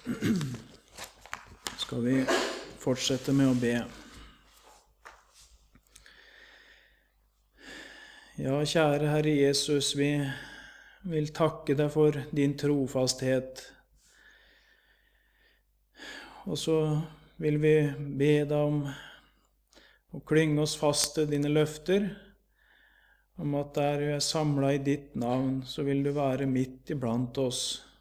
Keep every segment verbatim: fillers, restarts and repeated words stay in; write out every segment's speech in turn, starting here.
skal vi fortsette med å be. Ja, kjære Herre Jesus, vi vil takke deg for din trofasthet. Og så vil vi be deg om å klynge oss fast til dine løfter, om at der vi er samlet i ditt navn, så vil du være midt iblant oss.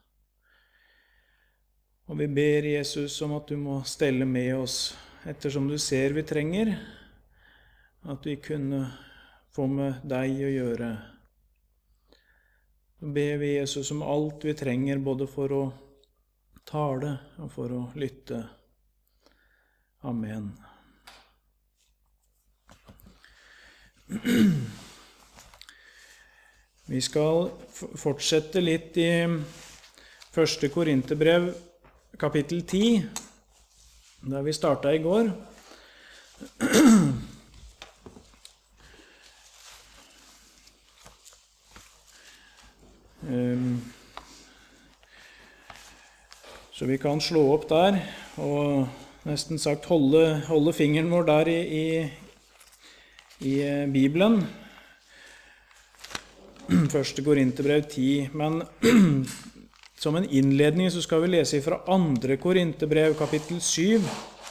Og vi ber Jesus om at du må stelle med oss, ettersom du ser vi trenger, at vi kunne få med deg å gjøre. Så ber vi Jesus om alt vi trenger, både for å tale og for å lytte. Amen. Vi skal fortsette litt i første Korinterbrev, kapittel ti, der vi startet i går. Så vi kan slå opp der, og nesten sagt holde, holde fingeren vår der i, i, i Bibelen. Første Korinterbrev ti, men som en innledning så skal vi lese fra andre Korinterbrev, kapittel syv.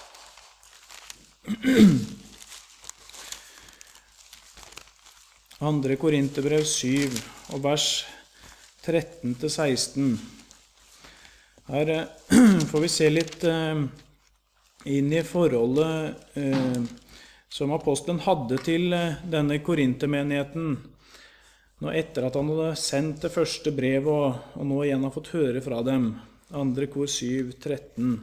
Andre Korinterbrev syv, og vers tretten til seksten. Her får vi se litt eh, inn i forholdet eh, som apostelen hadde til eh, denne korintermenigheten, nå etter at han hadde sendt det første brevet, og, og nå igjen har fått høre fra dem. Andre Kor syv, tretten.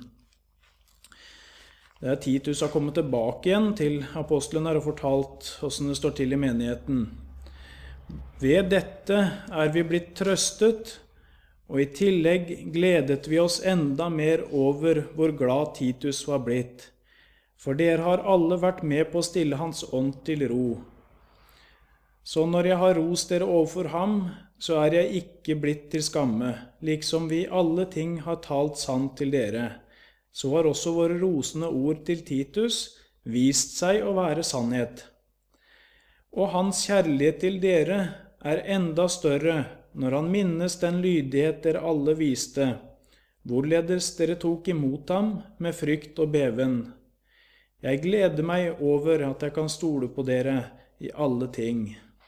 Det er Titus har kommet tilbake igjen til apostelen her og fortalt hvordan det står til i menigheten. Ved dette er vi blitt trøstet, og i tillegg gledet vi oss enda mer over hvor glad Titus var blitt, for dere har alle vært med på å stille hans ånd til ro. Så når jeg har rost dere overfor ham, så er jeg ikke blitt til skamme, liksom vi alle ting har talt sant til dere. Så har også våre rosende ord til Titus vist seg å være sannhet. Og hans kjærlighet til dere er enda større når han minnes den lydighet dere alle viste, hvorledes dere tok imot ham med frykt og beven. Jeg gleder meg over at jeg kan stole på dere i alle ting.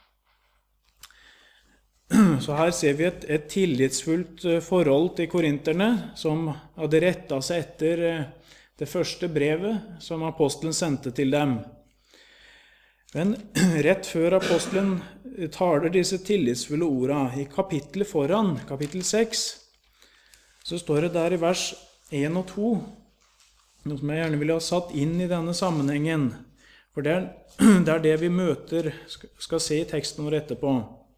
Så her ser vi et, et tillitsfullt forhold til korinterne, som hadde rettet seg etter det første brevet som apostelen sendte til dem. Men rett før apostelen taler disse tillitsfulle ordene, i kapittelet foran, kapittel seks, så står det der i vers én og to, noe som jeg gjerne ville ha satt inn i denne sammenhengen, for det er det, er det vi møter, skal se i teksten vår etterpå.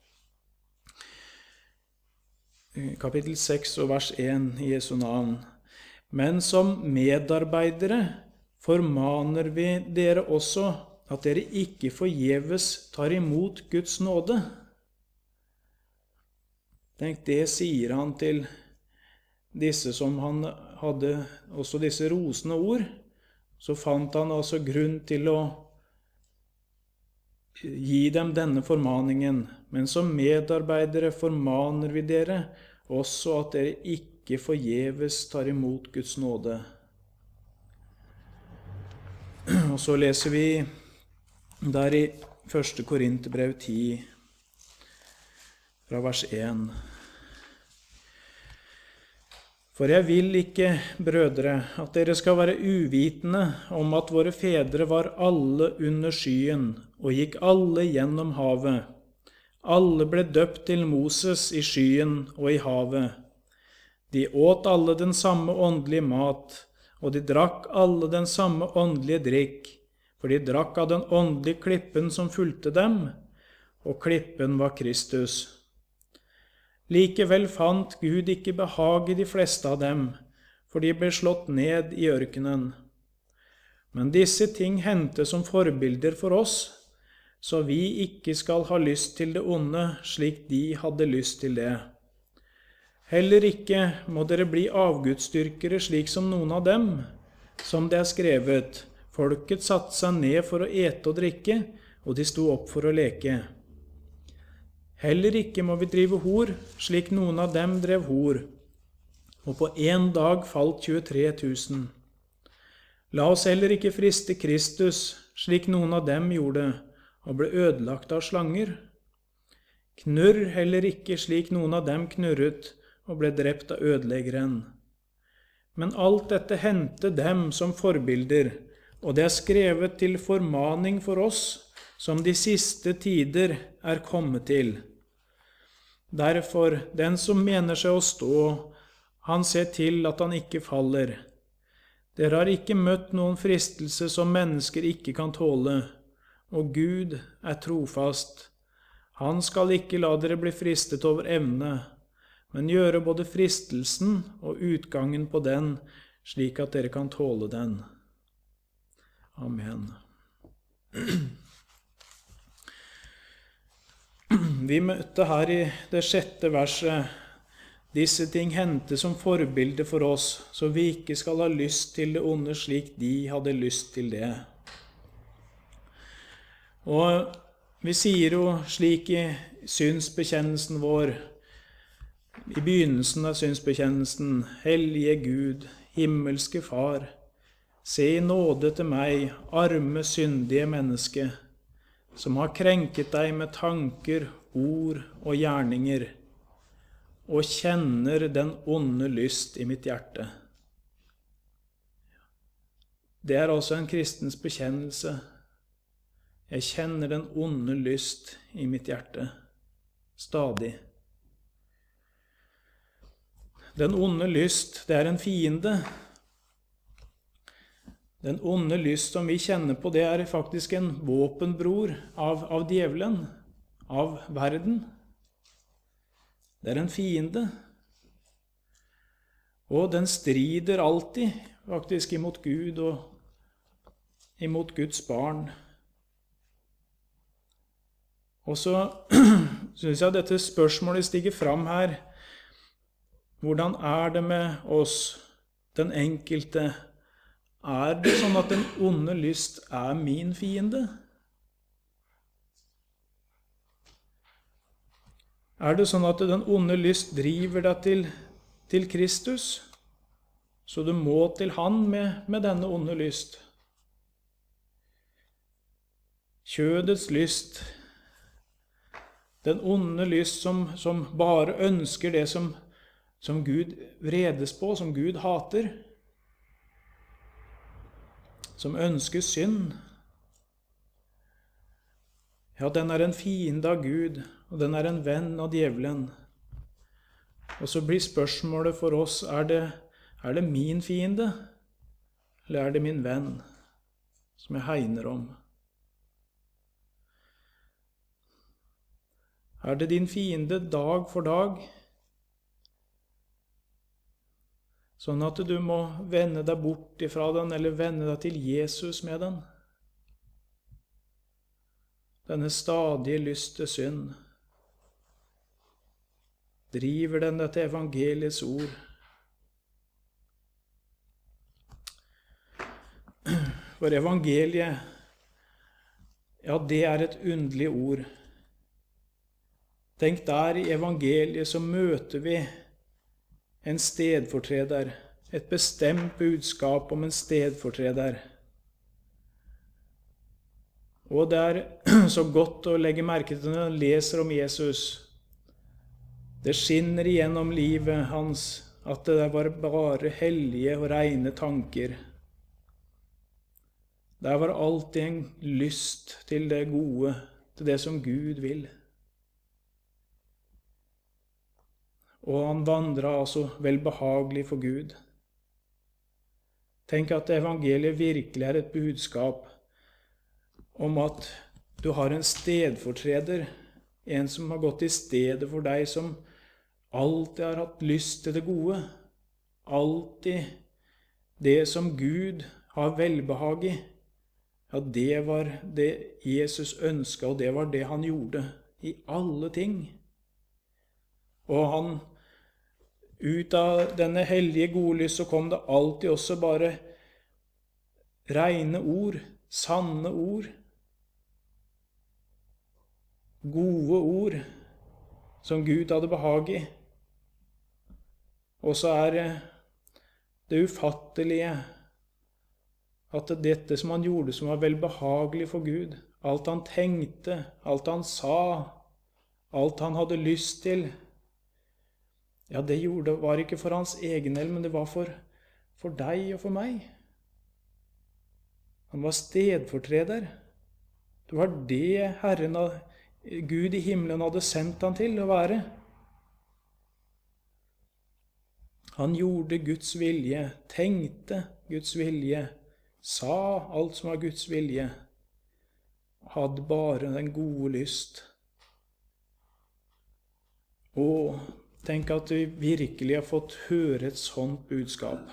Kapittel seks og vers én i Jesu navn. Men som medarbeidere formaner vi dere også at dere ikke forgjeves tar imot Guds nåde. Tenk, det sier han til disse som han hadde, også disse rosende ord. Så fant han altså grunn til å gi dem denne formaningen. Men som medarbeidere formaner vi dere også at dere ikke forgjeves tar imot Guds nåde. Og så leser vi der i første Korinterbrev ti, fra vers én. For jeg vil ikke, brødre, at dere skal være uvitende om at våre fedre var alle under skyen, og gikk alle gjennom havet. Alle ble døpt til Moses i skyen og i havet. De åt alle den samme åndelige mat, og de drakk alle den samme åndelige drikk, for de drakk av den åndelige klippen som fulgte dem, og klippen var Kristus. Likevel fant Gud ikke behag i de fleste av dem, for de ble slått ned i ørkenen. Men disse ting hendte som forbilder for oss, så vi ikke skal ha lyst til det onde, slik de hadde lyst til det. Heller ikke må dere bli avgudsdyrkere slik som noen av dem, som det er skrevet. Folket satte seg ned for å ete og drikke, og de sto opp for å leke. Heller ikke må vi drive hor, slik noen av dem drev hor, og på en dag falt tjuetre tusen. La oss heller ikke friste Kristus, slik noen av dem gjorde, og ble ødelagt av slanger. Knurr heller ikke slik noen av dem knurret, og ble drept av ødeleggeren. Men alt dette hendte dem som forbilder, og det er skrevet til formaning for oss, som de siste tider er kommet til. Derfor, den som mener seg å stå, han ser til at han ikke faller. Dere har ikke møtt noen fristelse som mennesker ikke kan tåle, og Gud er trofast. Han skal ikke la dere bli fristet over evne, men gjøre både fristelsen og utgangen på den, slik at dere kan tåle den. Amen. Vi møtte her i det sjette verset, disse ting hendte som forbilde for oss, så vi ikke skal ha lyst til det onde slik de hadde lyst til det. Og vi sier jo slik i synsbekjennelsen vår, i begynnelsen av synsbekjennelsen, Hellige Gud, himmelske Far, se i nåde til meg, arme, syndige menneske, som har krenket deg med tanker, ord og gjerninger, og kjenner den onde lyst i mitt hjerte. Det er altså en kristens bekjennelse. Jeg kjenner den onde lyst i mitt hjerte, stadig. Den onde lyst, det er en fiende. Den onde lyst som vi kjenner på, det er faktisk en våpenbror av, av djevelen, av verden. Det er en fiende. Og den strider alltid faktisk imot Gud og imot Guds barn. Og så synes jeg dette spørsmålet stiger fram her. Hvordan er det med oss, den enkelte? Er det sånn at den onde lyst er min fiende? Er det sånn at den onde lyst driver deg til, til Kristus, så du må til han med, med denne onde lyst? Kjødets lyst, den onde lyst som, som bare ønsker det som, som Gud vredes på, som Gud hater, som ønsker synd. Ja, den er en fiende av Gud, og den er en venn av djevelen. Og så blir spørsmålet for oss, er det, er det min fiende, eller er det min venn, som jeg hegner om? Er det din fiende dag for dag, sånn at du må vende deg bort ifra den, eller vende deg til Jesus med den? Denne stadige lyst til synd. Driver den deg til evangeliets ord? For evangeliet, ja, det er et underlig ord. Tenk der i evangeliet så møter vi en stedfortreder, et bestemt budskap om en stedfortreder. Og det er så godt å legge merke til når man leser om Jesus. Det skinner igjennom livet hans at det var bare hellige og rene tanker. Der var alltid en lyst til det gode, til det som Gud vil. Og han vandret altså velbehagelig for Gud. Tenk at evangeliet virkelig er et budskap om at du har en stedfortreder, en som har gått i stedet for deg, som alltid har hatt lyst til det gode, alltid det som Gud har velbehag i. Ja, det var det Jesus ønsket, og det var det han gjorde i alle ting. Og han ut av denne hellige godlyst så kom det alltid også bare rene ord, sanne ord, gode ord, som Gud hadde behag i. Og så er det det ufattelige at dette som han gjorde som var velbehagelig for Gud, alt han tenkte, alt han sa, alt han hadde lyst til, ja, det gjorde, var ikke for hans egen del, men det var for, for deg og for meg. Han var stedfortreder. Det var det Herren, Gud i himmelen, hadde sendt han til å være. Han gjorde Guds vilje, tenkte Guds vilje, sa alt som var Guds vilje, hadde bare den gode lyst. Og tenk at vi virkelig har fått høre et sånt budskap.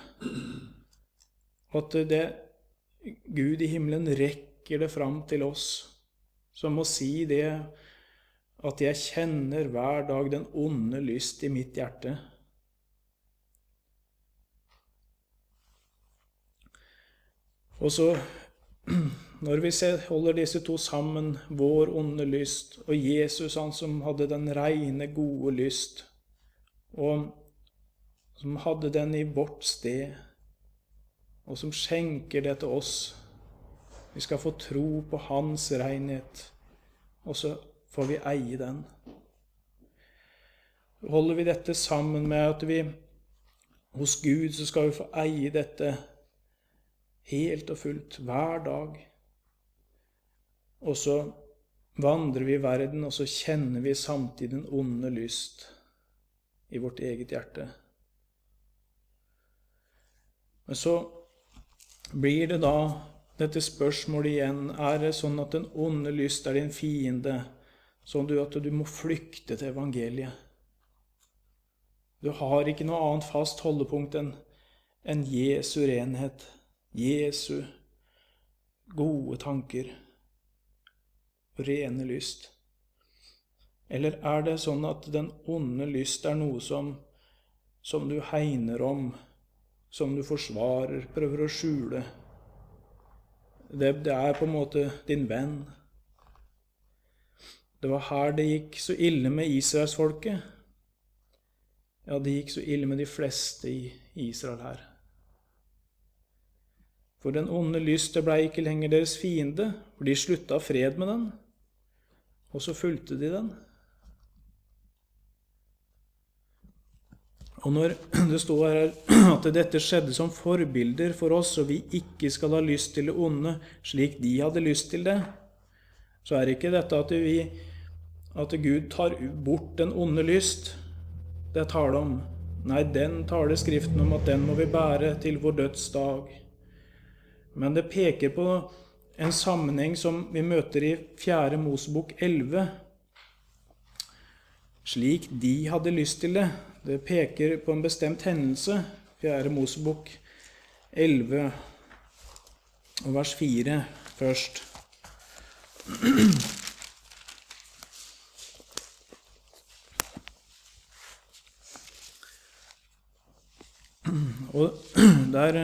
At det, Gud i himmelen rekker det fram til oss, som å si det, at jeg kjenner hver dag den onde lyst i mitt hjerte. Og så, når vi ser, holder disse to sammen, vår onde lyst, og Jesus, han som hadde den rene, gode lyst, og som hadde den i vårt sted, og som skjenker det til oss. Vi skal få tro på hans renhet, og så får vi eie den. Holder vi dette sammen med at vi hos Gud, så skal vi få eie dette helt og fullt, hver dag. Og så vandrer vi i verden, og så kjenner vi samtidig den onde lyst i vårt eget hjerte. Men så blir det da dette spørsmålet igjen, er det sånn at den onde lyst er din fiende, sånn at du må flykte til evangeliet? Du har ikke noe annet fast holdepunkt enn, enn Jesu renhet, Jesu gode tanker og rene lyst. Eller er det sånn at den onde lyst er noe som, som du hegner om, som du forsvarer, prøver å skjule? Det, det er på en måte din venn. Det var her det gikk så ille med Israelsfolket. Ja, det gikk så ille med de fleste i Israel her. For den onde lyst ble ikke lenger deres fiende, for de sluttet fred med den, og så fulgte de den. Og når det står her at dette skjedde som forbilder for oss, og vi ikke skal ha lyst til det onde, slik de hadde lyst til det, så er ikke dette at, vi, at Gud tar bort den onde lyst, det tar det om. Nei, den tar det Skriften om at den må vi bære til vår dødsdag. Men det peker på en sammenheng som vi møter i fjerde Mosebok elleve. Slik de hadde lyst til det. Det peker på en bestemt hendelse. fjerde Mosebok elleve, og vers fire først. Og der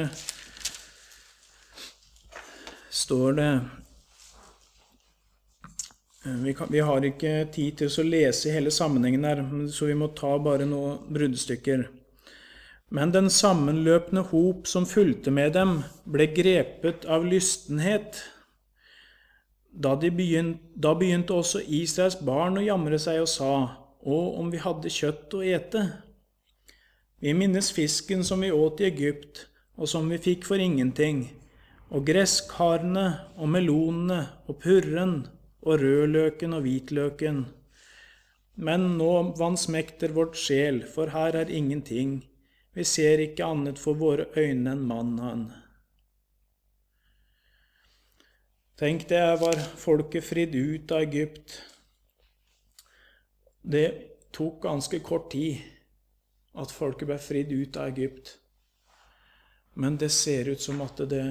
står det, vi, kan, vi har ikke tid til å lese hele sammenhengen her, så vi må ta bare noen bruddstykker. Men den sammenløpende hop som fulgte med dem ble grepet av lystenhet. Da, de begynt, da begynte også Israels barn å jamre seg og sa, «Å, om vi hadde kjøtt å ete! Vi minnes fisken som vi åt i Egypt, og som vi fikk for ingenting, og gresskarene og melonene og purren og rødløken og hvitløken. Men nå vansmekter vårt sjel, for her er ingenting. Vi ser ikke annet for våre øyne enn mannen. Tenk, det var folket fridd ut av Egypt. Det tok ganske kort tid at folket ble fridd ut av Egypt. Men det ser ut som at det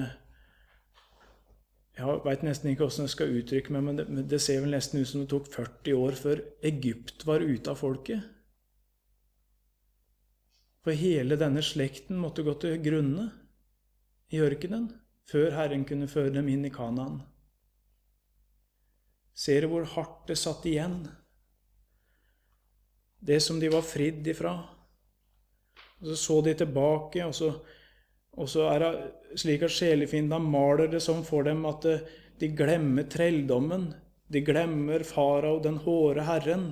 Jeg vet nesten ikke hvordan jeg skal uttrykke meg, men det, men det ser vel nesten ut som det tok førti år før Egypt var ute av folket. For hele denne slekten måtte gå til grunne i ørkenen, før Herren kunne føre dem inn i Kanaan. Ser du hvor hardt det satt igjen? Det som de var fridd ifra. Og så så de tilbake, og så, og så er det slik at sjelefiendene maler det som for dem at de glemmer trelldommen, de glemmer farao, den hårde Herren.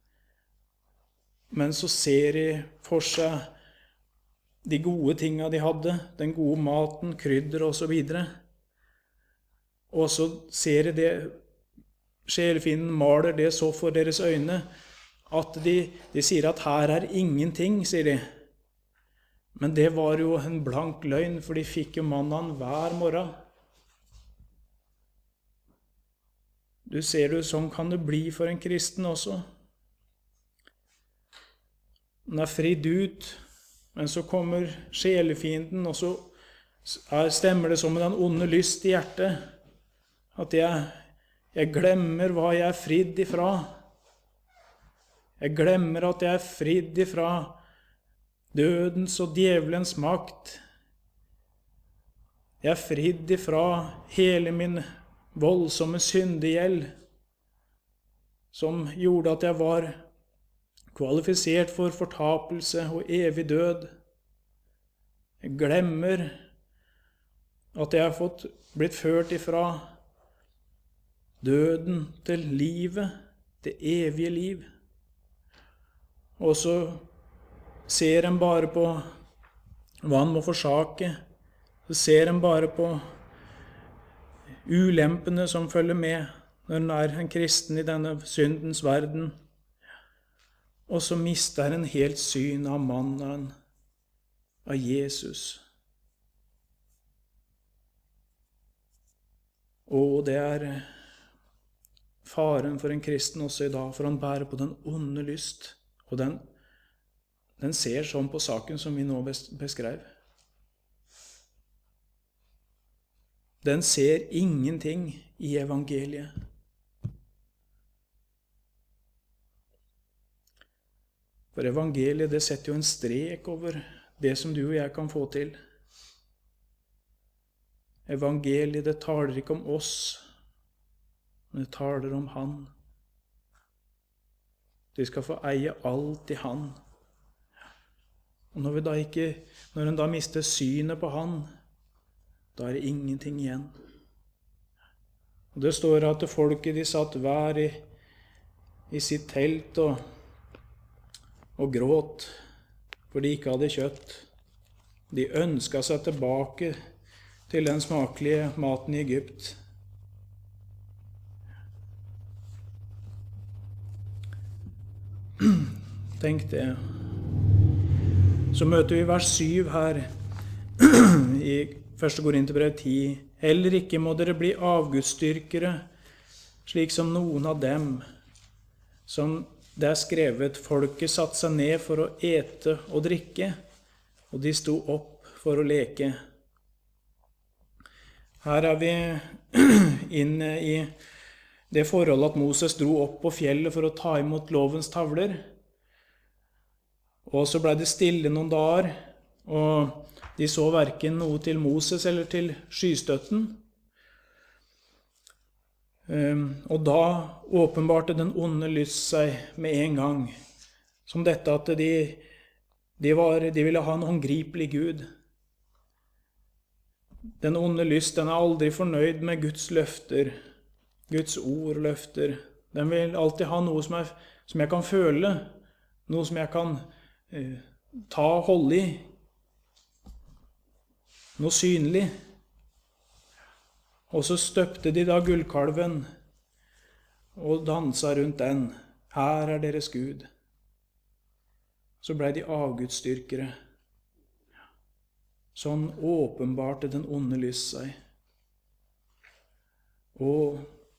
Men så ser de for seg de gode tingene de hadde, den gode maten, krydder og så videre. Og så ser de det, sjelefienden maler det så for deres øyne, at de, de sier at her er ingenting, sier de. Men det var jo en blank løgn, for de fikk jo mannen hver morgen. Du ser du, sånn kan det bli for en kristen også. Den er fridd ut, men så kommer sjelefienden, og så er, stemmer det som med den onde lyst i hjertet, at jeg, jeg glemmer hva jeg er fridd ifra. Jeg glemmer at jeg er fridd ifra dødens og djevelens makt. Jeg er fridd ifra hele min voldsomme syndegjeld, som gjorde at jeg var kvalifisert for fortapelse og evig død. Jeg glemmer at jeg har fått blitt ført ifra døden til livet, det evige liv. Og så ser en bare på hva han må forsake. Så ser en bare på ulempene som følger med når en er en kristen i denne syndens verden. Og så mister en helt syn av mannen, av Jesus. Og det er faren for en kristen også i dag, for han bærer på den onde lyst. Og den, den ser sånn på saken som vi nå beskrev. Den ser ingenting i evangeliet. For evangeliet, det setter jo en strek over det som du og jeg kan få til. Evangeliet, det taler ikke om oss, men det taler om Han. De skal få eie alt i Han. Og når vi da ikke, når en da mister synet på Han, da er det ingenting igjen. Og det står at folket de satt hver i, i sitt telt og og gråt, for de ikke hadde kjøtt. De ønsket seg tilbake til den smakelige maten i Egypt. Tenk det. Så møter vi vers syv her i første Korinterbrev ti. Heller ikke må dere bli avgudsdyrkere, slik som noen av dem, som det er skrevet, folket satte seg ned for å ete og drikke, og de sto opp for å leke. Her er vi inne i det forholdet at Moses dro opp på fjellet for å ta imot lovens tavler. Og så ble det stille noen dager, og de så hverken noe til Moses eller til skystøtten. Um, og da åpenbarte den onde lyst seg med en gang, som dette at de, de, var, de ville ha en håndgripelig Gud. Den onde lyst, den er aldri fornøyd med Guds løfter, Guds ord og løfter. Den vil alltid ha noe som, er, som jeg kan føle, noe som jeg kan uh, ta og holde i, noe synlig. Og så støpte de da gullkalven og dansa rundt den. Her er deres Gud. Så ble de avgudsdyrkere. Sånn åpenbarte den onde lyst seg. Og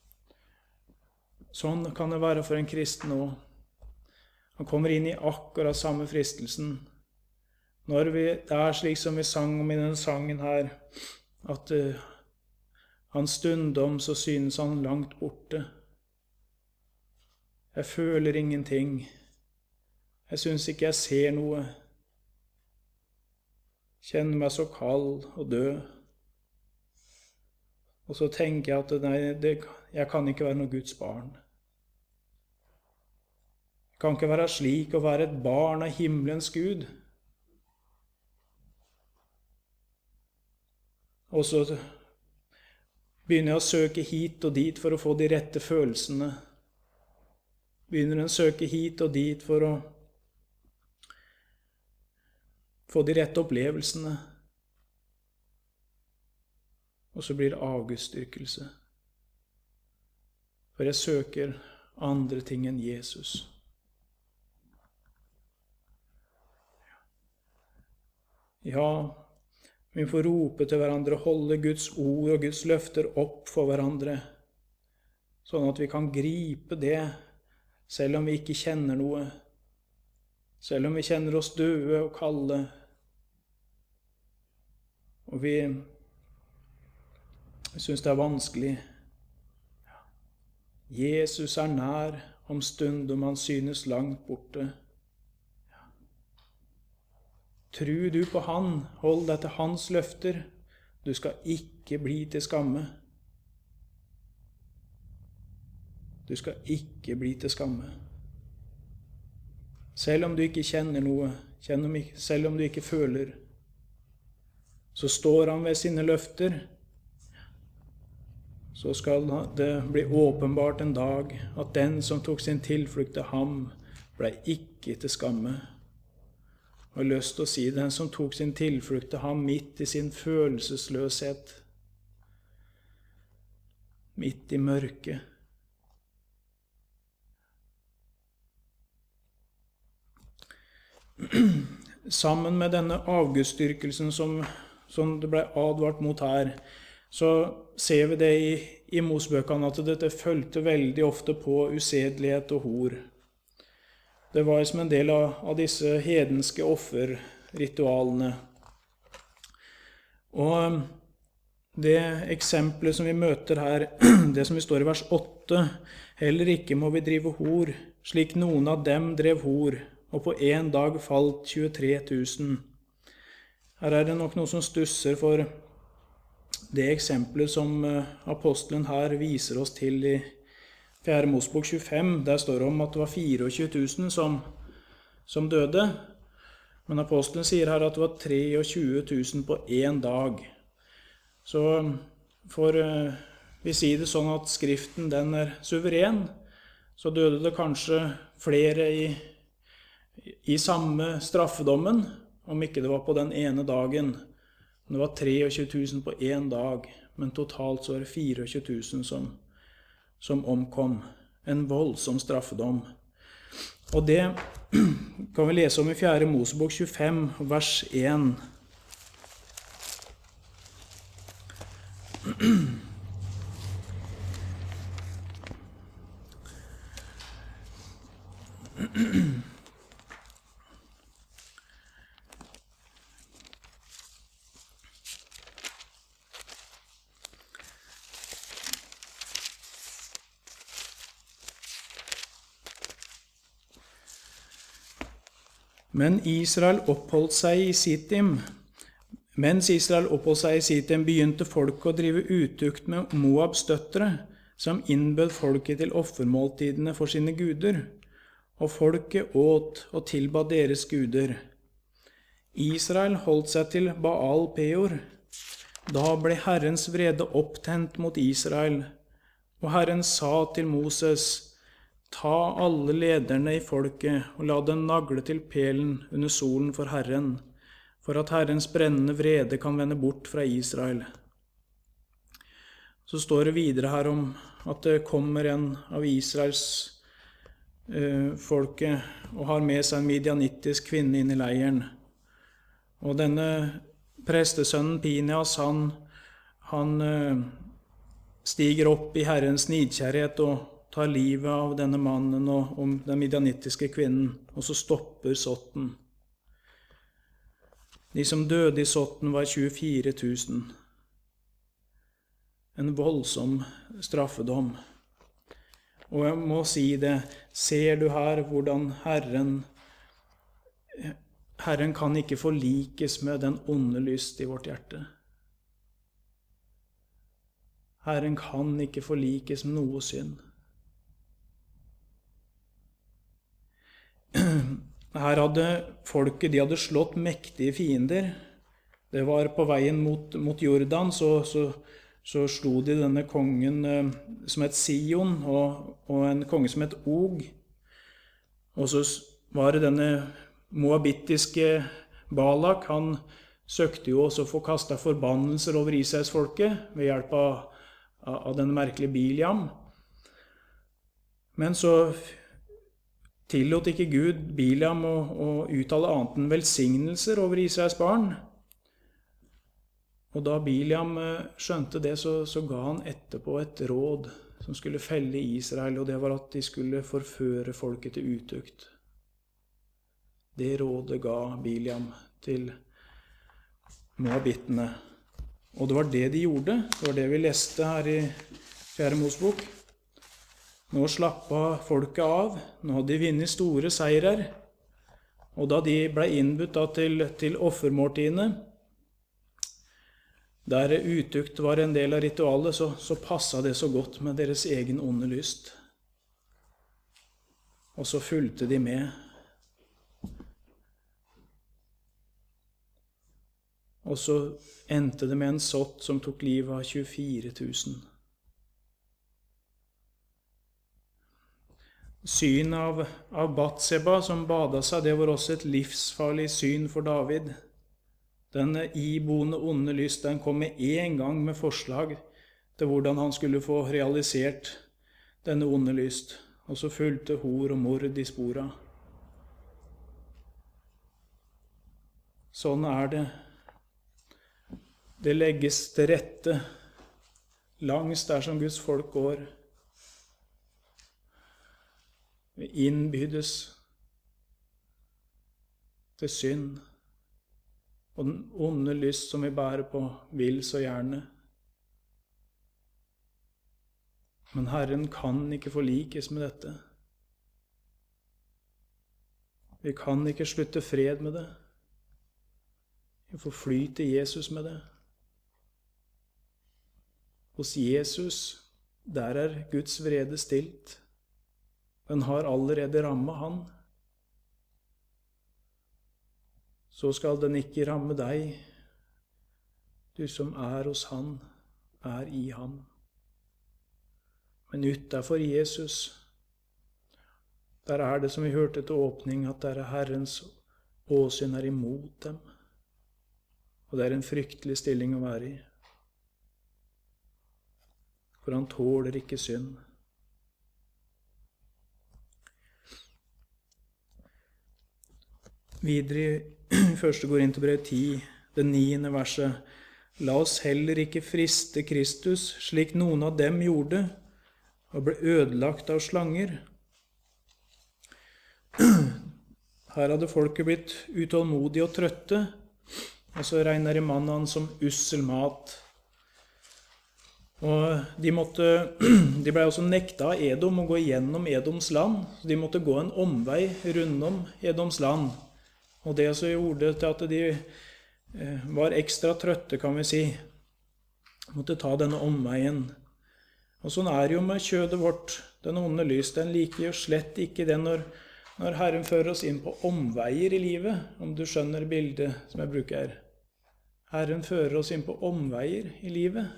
sånn kan det være for en kristen også. Han kommer inn i akkurat samme fristelsen. Når vi, det er slik som vi sang om i denne sangen her, at uh, han stundom så synes han langt borte. Jeg føler ingenting. Jeg synes ikke jeg ser noe. kjenner meg så kald og død. Og så tenker jeg at nei, det, jeg kan ikke være noe Guds barn. Jeg kan ikke være slik å være et barn av himmelens Gud. Og så begynner jeg å søke hit og dit for å få de rette følelsene. Begynner jeg å søke hit og dit for å få de rette opplevelsene. Og så blir det avgudsdyrkelse. For jeg søker andre ting enn Jesus. Ja, vi får rope til hverandre, holde Guds ord og Guds løfter opp for hverandre, sånn at vi kan gripe det, selv om vi ikke kjenner noe, selv om vi kjenner oss døde og kalde, og vi synes det er vanskelig. Jesus er nær, om stundom han synes langt borte. Tru du på han, hold deg til hans løfter, du skal ikke bli til skamme. Du skal ikke bli til skamme. Selv om du ikke kjenner noe, selv om du ikke føler, så står han ved sine løfter. Så skal det bli åpenbart en dag at den som tok sin tilflukt til ham, ble ikke til skamme. Og jeg har lyst til å si den som tok sin tilflukt til ham midt i sin følelsesløshet, midt i mørket. Sammen med denne avgudsdyrkelsen som, som det ble advart mot her, så ser vi det i, i Mosebøkene at dette følte veldig ofte på usedelighet og hor. Det var som en del av, av disse hedenske offerritualene. Og det eksempelet som vi møter her, det som vi står i vers åtte, heller ikke må vi drive hor, slik noen av dem drev hor, og på en dag falt tjuetre tusen. Her er det nok noe som stusser for det eksempelet som apostelen her viser oss til i fjerde Mosebok tjuefem. Der står det om at det var tjuefire tusen som, som døde. Men apostelen sier her at det var tjuetre tusen på en dag. Så for vi sier det sånn at skriften den er suveren, så døde det kanskje flere i, i samme straffedommen, om ikke det var på den ene dagen. Det var tjuetre tusen på en dag, men totalt så er det tjuefire tusen som, som omkom. En voldsom straffedom. Og det kan vi lese om i fjerde Mosebok tjuefem, vers en. Men Israel oppholdt seg i Sittim. Mens Israel oppholdt seg i Sittim, begynte folket å drive utukt med Moabs døtre, som innbød folket til offermåltidene for sine guder, og folket åt og tilbad deres guder. Israel holdt seg til Baal Peor. Da ble Herrens vrede opptent mot Israel, og Herren sa til Moses: ta alle lederne i folket og la dem nagle til pelen under solen for Herren, for at Herrens brennende vrede kan vende bort fra Israel. Så står det videre her om at det kommer en av Israels uh, folket og har med seg en midianittisk kvinne inn i leiren. Og denne prestesønnen Pinias, han, han uh, stiger opp i Herrens nidkjærlighet og tar livet av denne mannen og om den midianittiske kvinnen, og så stopper sotten. De som døde i sotten var tjuefire tusen. En voldsom straffedom. Og jeg må si det, ser du her hvordan Herren, Herren kan ikke forlikes med den onde lyst i vårt hjerte. Herren kan ikke forlikes med noe synd. Her hadde folket, de hadde slått mektige fiender. Det var på veien mot, mot Jordan, så, så, så slo de denne kongen eh, som het Sion, og, og en konge som het Og. Og så var det denne moabittiske Balak, han søkte jo også å få kastet forbannelser over Israelsfolket ved hjelp av, av den merkelige Biliam. Men så tillot ikke Gud Biliam å, å uttale annet enn velsignelser over Israels barn. Og da Biliam skjønte det, så, så ga han etterpå et råd som skulle felle Israel, og det var at de skulle forføre folket til utukt. Det rådet ga Biliam til moabittene. Og det var det de gjorde. Det var det vi leste her i fjerde Mosebok. Nå slappet folket av. Nå hadde de vunnet store seirer. Og da de ble innbudt til, til offermåltidene, der utukt var en del av ritualet, så, så passet det så godt med deres egen onde lyst. Og så fulgte de med. Og så endte det med en sott som tok livet av tjuefire tusen. Syn av, av Batseba som badet seg, det var også et livsfarlig syn for David. Den iboende onde lyst, den kom med en gang med forslag til hvordan han skulle få realisert denne onde lyst. Og så fulgte hor og mord i spora. Sånn er det. Det legges til rette langs der som Guds folk går. Vi innbydes til synd. Og den onde lyst som vi bærer på, vil så gjerne. Men Herren kan ikke forlikes med dette. Vi kan ikke slutte fred med det. Vi får fly til Jesus med det. Hos Jesus, der er Guds vrede stilt. Den har allerede rammet han. Så skal den ikke ramme deg. Du som er hos han, er i han. Men utenfor Jesus, der er det som vi hørte til åpning, at der er Herrens åsyn er imot dem. Og det er en fryktelig stilling å være i. For han tåler ikke synd. Videre i første Korinterbrev ti, det niende verset. La oss heller ikke friste Kristus, slik noen av dem gjorde, og ble ødelagt av slanger. Her hadde folket blitt utålmodige og trøtte, og så regner de mannen som ussel mat. Og de, måtte, de ble også nekta av Edom å gå gjennom Edoms land, så de måtte gå en omvei rundom Edoms land. Og det så gjorde til at de var ekstra trøtte, kan vi si. Måtte ta denne omveien. Og sånn er det jo med kjødet vårt, den onde lyst. Den liker jo slett ikke det når, når Herren fører oss inn på omveier i livet, om du skjønner bildet som jeg bruker. Herren fører oss inn på omveier i livet.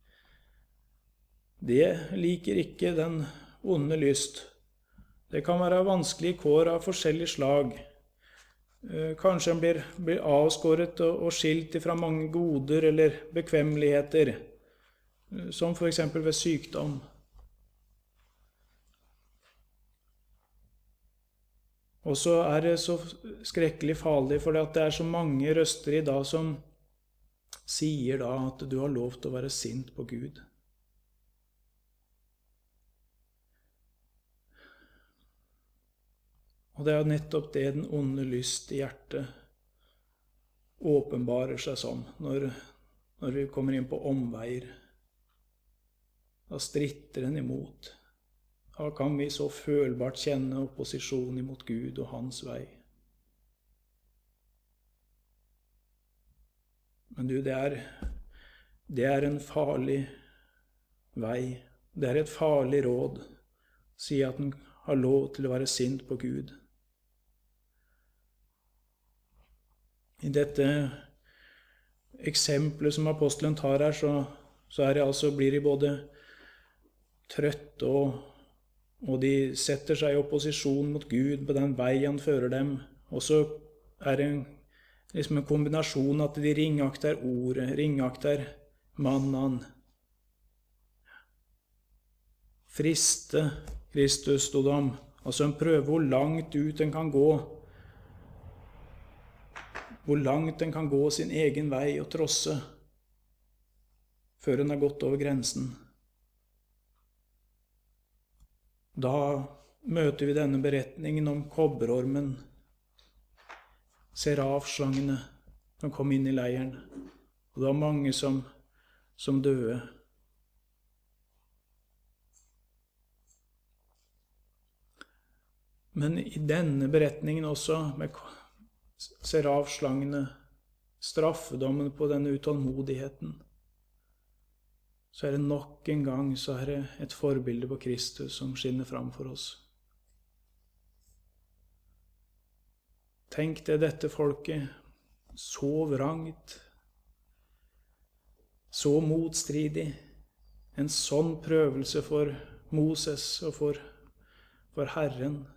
Det liker ikke den onde lyst. Det kan være vanskelige kår av forskjellig slag. Kanskje en blir, blir avskåret og, og skilt fra mange goder eller bekvemmeligheter, som for eksempel ved sykdom. Og så er det så skrekkelig farlig, for det er så mange røster i dag som sier da at du har lov til å være sint på Gud. Og det er nettopp det den onde lyst i hjertet åpenbarer seg som, når, når vi kommer inn på omveier. Da stritter den imot. Da kan vi så følbart kjenne opposisjon imot Gud og hans vei. Men du, det er, det er en farlig vei. Det er et farlig råd. Si at en har lov til å være sint på Gud. I dette eksempelet som apostelen tar her, så, så er det altså, blir de både trøtte og, og de setter seg i opposisjon mot Gud på den vei han fører dem. Og så er det en, liksom en kombinasjon at de ringakter ordet, ringakter mannen. Friste Kristus, stod om. Altså en prøve hvor langt ut en kan gå. Hvor langt en kan gå sin egen vei og trosse før en har gått over grensen. Da møter vi denne beretningen om kobberormen, serafslangene som kom inn i leiren. Og det var mange som, som døde. Men i denne beretningen også, med serafslangene, straffedommen på denne utålmodigheten, så er det nok en gang så er det et forbilde på Kristus som skinner fram for oss. Tenk deg dette folket, så vrangt, så motstridig, en sånn prøvelse for Moses og for, for Herren.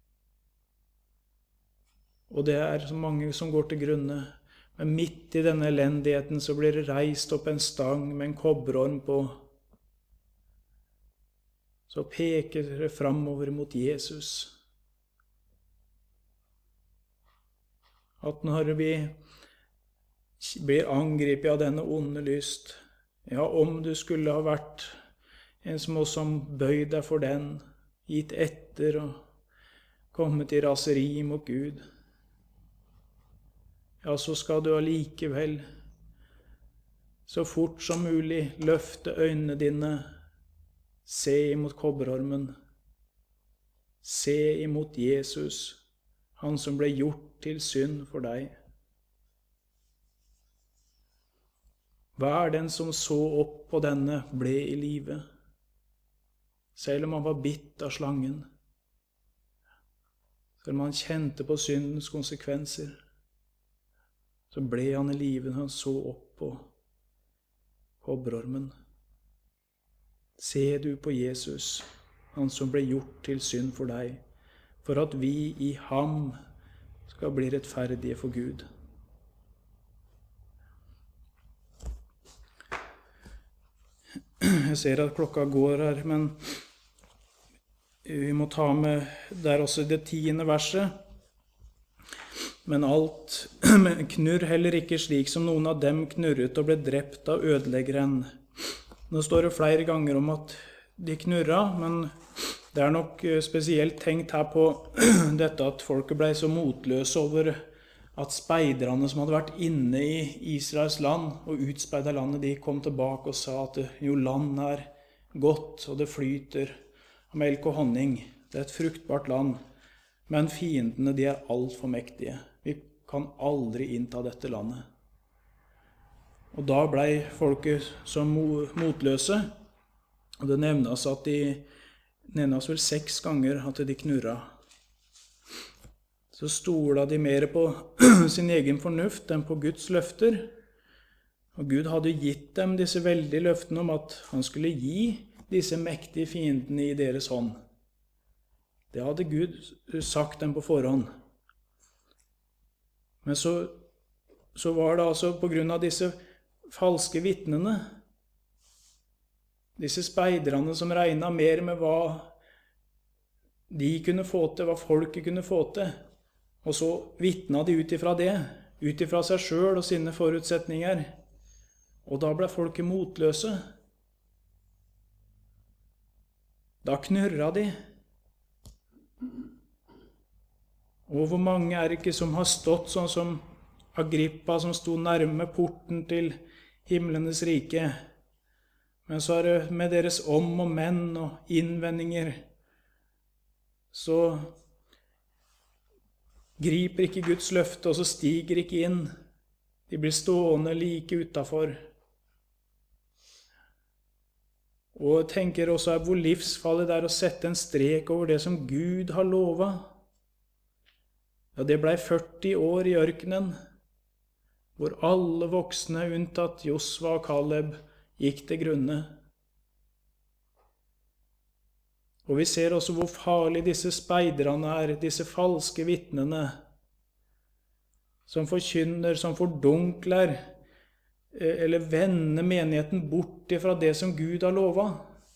Og det er så mange som går til grunne. Men midt i denne elendigheten så blir det reist opp en stang med en kobberorm på. Så peker det framover mot Jesus. At når vi blir angrepet av denne onde lyst, ja, om du skulle ha vært en som også bøyd deg for den, gitt etter og kommet i raseri mot Gud, ja, så skal du allikevel så fort som mulig løfte øynene dine, se imot kobberormen, se imot Jesus, han som ble gjort til synd for deg. Hver den som så opp på denne ble i live, selv om han var bitt av slangen, selv om han kjente på syndens konsekvenser, så ble han i livet når han så opp på kobberormen. Se du på Jesus, han som ble gjort til synd for deg, for at vi i ham skal bli rettferdige for Gud. Jeg ser at klokka går her, men vi må ta med der også det tiende verset. Men alt knurr heller ikke slik som noen av dem knurret og ble drept av ødeleggeren. Nå står det flere ganger om at de knurra, men det er nok spesielt tenkt her på dette at folket ble så motløse over at speiderne som hadde vært inne i Israels land og utspeidet landet, de kom tilbake og sa at jo, land er godt og det flyter av melk og honning. Det er et fruktbart land, men fiendene de er alt for mektige. Vi kan aldri innta dette landet. Og da ble folket så motløse, og det nevnes at de nevnes vel seks ganger at de knurra. Så stola de mer på sin egen fornuft enn på Guds løfter. Og Gud hadde gitt dem disse veldige løftene om at han skulle gi disse mektige fiendene i deres hånd. Det hadde Gud sagt dem på forhånd. Men så, så var det altså på grunn av disse falske vittnene, disse speiderne som regnet mer med hva de kunne få til, hva folket kunne få til, og så vittnet de ut ifra det, ut ifra seg selv og sine forutsetninger, og da ble folket motløse. Da knurra de. Og hvor mange er det ikke som har stått sånn som Agrippa, som sto nærme porten til himlenes rike, men så er det med deres om og menn og innvendinger, så griper ikke Guds løfte, og så stiger ikke inn. De blir stående like utenfor. Og tenker også hvor livsfarlig det er å sette en strek over det som Gud har lovet. Ja, det ble førti år i ørkenen, hvor alle voksne unntatt Josva og Kaleb gikk til grunne. Og vi ser også hvor farlig disse speiderne er, disse falske vittnene, som forkynner, som fordunkler, eller vender menigheten bort fra det som Gud har lovet.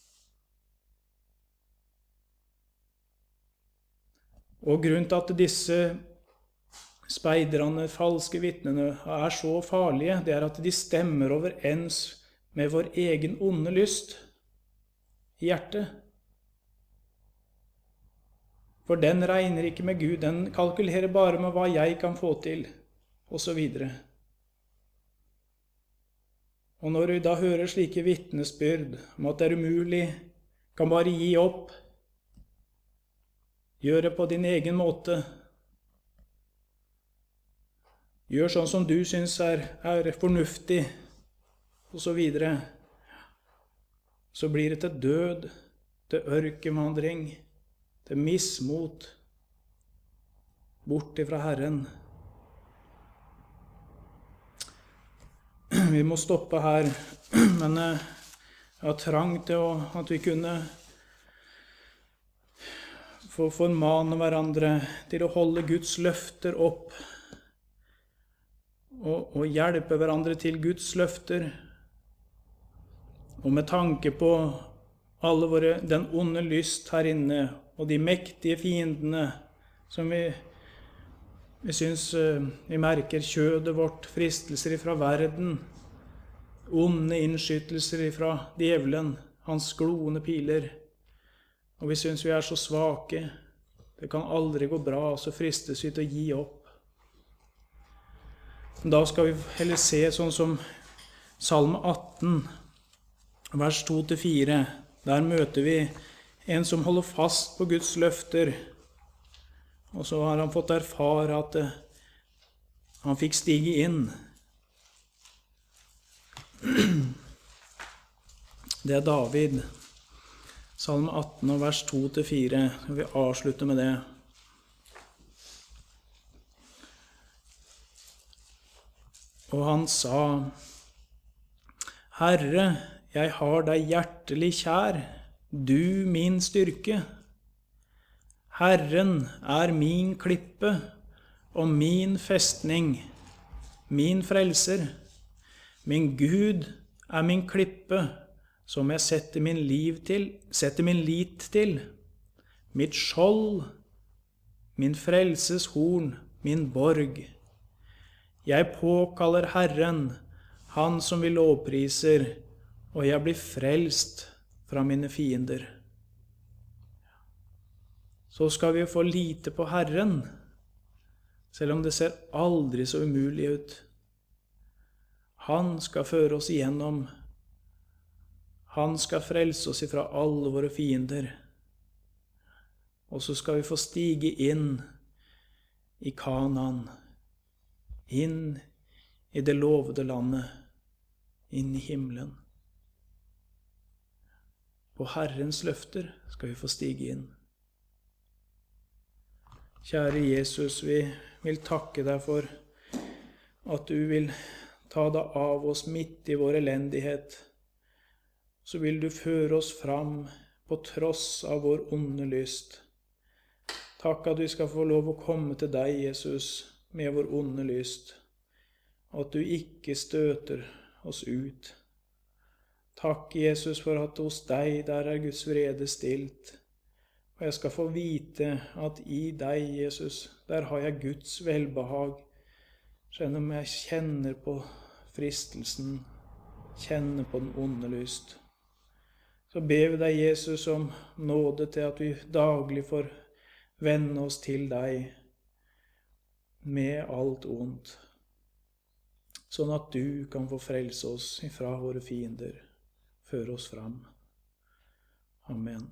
Og grunnen til at disse speiderne, falske vittnene, er så farlige, det er at de stemmer overens med vår egen onde lyst i hjertet. For den regner ikke med Gud, den kalkulerer bare med hva jeg kan få til, og så videre. Og når vi da hører slike vittnesbyrd om at det er umulig, kan bare gi opp, gjør det på din egen måte, gjør sånn som du synes er, er fornuftig, og så videre, så blir det til død, til ørkenvandring, til mismot, bort ifra Herren. Vi må stoppe her, men jeg har trang til å, at vi kunne få formane hverandre til å holde Guds løfter opp, og, og hjelpe hverandre til Guds løfter. Og med tanke på alle våre, den onde lyst her inne, og de mektige fiendene, som vi, vi synes vi merker kjødet vårt, fristelser fra verden, onde innskytelser fra djevelen, hans gloende piler, og vi synes vi er så svake, det kan aldri gå bra, så fristes vi til å gi opp. Da skal vi heller se sånn som Salme atten, vers to til fire. Der møter vi en som holder fast på Guds løfter, og så har han fått erfare at han fikk stige inn. Det er David, Salme atten, vers to til fire. Vi avslutter med det. Og han sa, Herre, jeg har deg hjertelig kjær, du min styrke. Herren er min klippe og min festning, min frelser. Min Gud er min klippe, som jeg setter min liv til, setter min lit til. Mitt skjold, min frelses horn, min borg. Jeg påkaller Herren, han som vi lovpriser, og jeg blir frelst fra mine fiender. Så skal vi få lite på Herren, selv om det ser aldri så umulig ut. Han skal føre oss igjennom. Han skal frelse oss ifra alle våre fiender. Og så skal vi få stige inn i Kanaan, inn i det lovede landet, inn i himmelen. På Herrens løfter skal vi få stige inn. Kjære Jesus, vi vil takke deg for at du vil ta deg av oss midt i vår elendighet. Så vil du føre oss fram på tross av vår onde lyst. Takk at vi skal få lov å komme til deg, Jesus, med vår onde lyst, og at du ikke støter oss ut. Takk, Jesus, for at hos deg der er Guds vrede stilt, og jeg skal få vite at i deg, Jesus, der har jeg Guds velbehag, selv om jeg kjenner på fristelsen, kjenner på den onde lyst. Så ber vi deg, Jesus, om nåde til at vi daglig får vende oss til deg, med alt ondt, sånn at du kan få frelse oss ifra våre fiender, føre oss fram. Amen.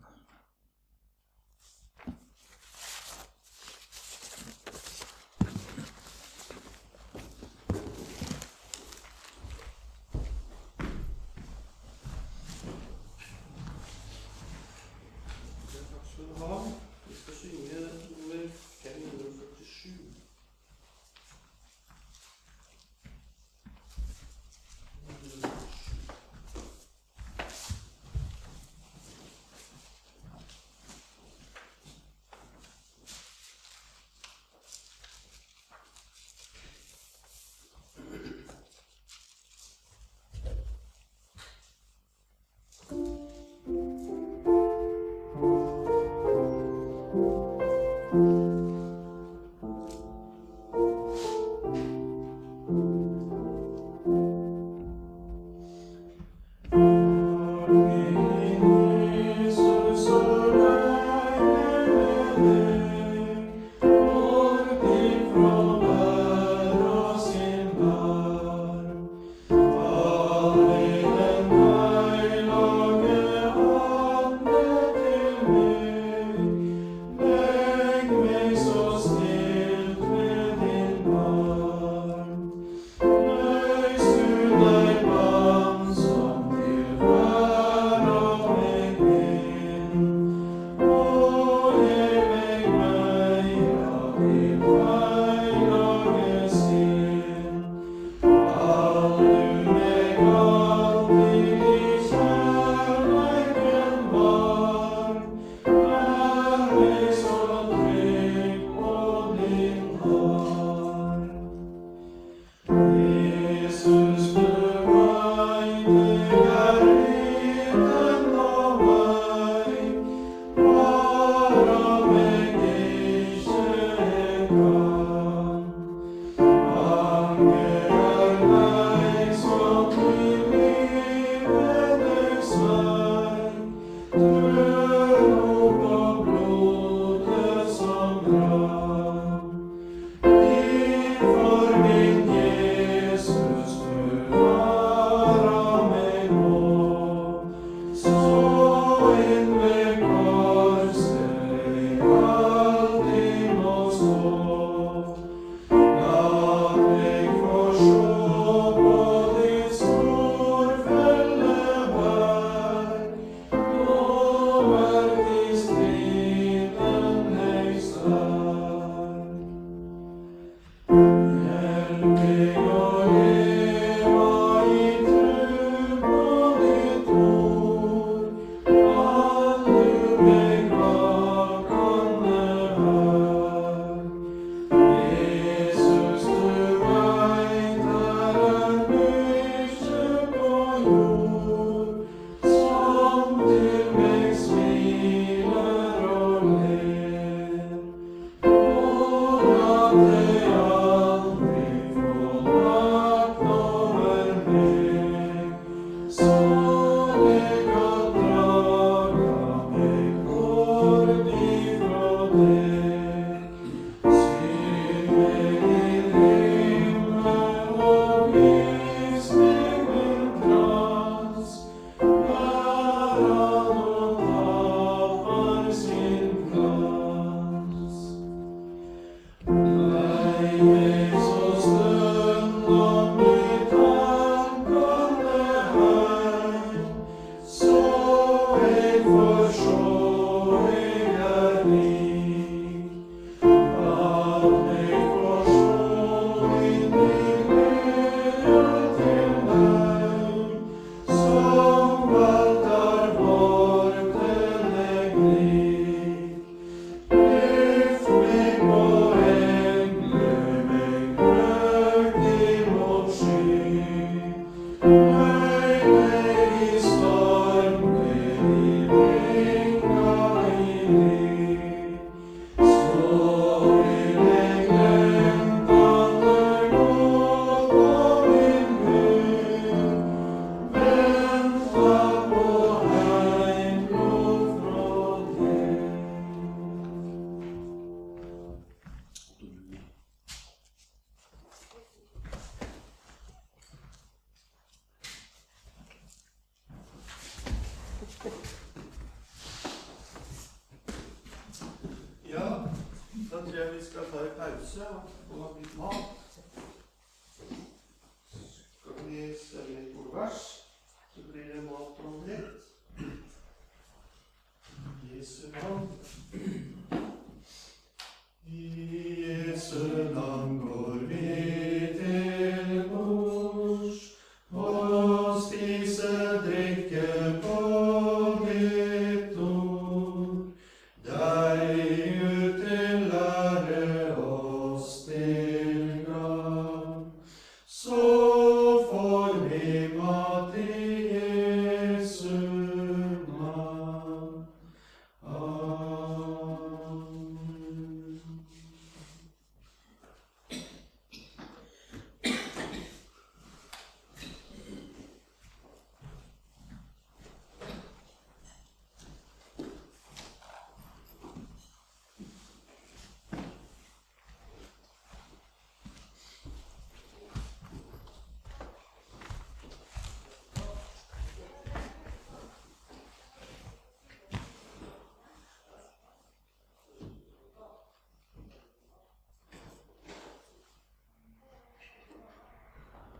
Ja, da tror jeg vi skal ta en pause og få litt mat.